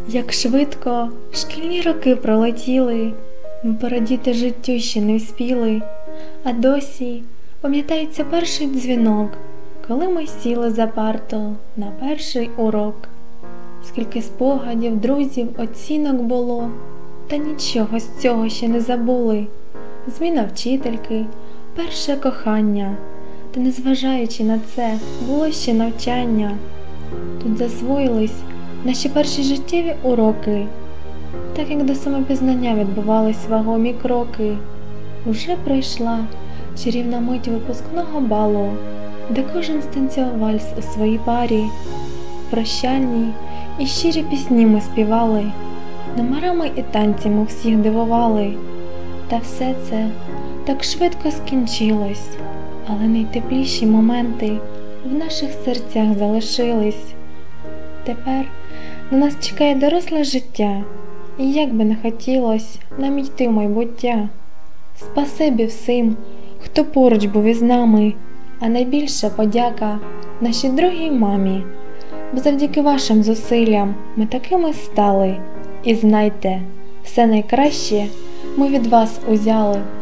Як швидко шкільні роки пролетіли, ми порадіти життю ще не вспіли, а досі пам'ятається перший дзвінок, коли ми сіли за парту на перший урок. Скільки спогадів, друзів, оцінок було, та нічого з цього ще не забули. Зміна вчительки, перше кохання, та незважаючи на це, було ще навчання. Тут засвоїлись наші перші життєві уроки, так як до самопізнання відбувались вагомі кроки. Уже прийшла чарівна мить випускного балу, де кожен станцював вальс у своїй парі. Прощальні і щирі пісні ми співали, номерами і танцями всіх дивували. Та все це так швидко скінчилось, але найтепліші моменти в наших серцях залишились. Тепер на нас чекає доросле життя, і як би не хотілось нам йти в майбуття. Спасибі всім, хто поруч був із нами, а найбільша подяка нашій другій мамі. Бо завдяки вашим зусиллям ми такими стали. І знайте, все найкраще ми від вас узяли.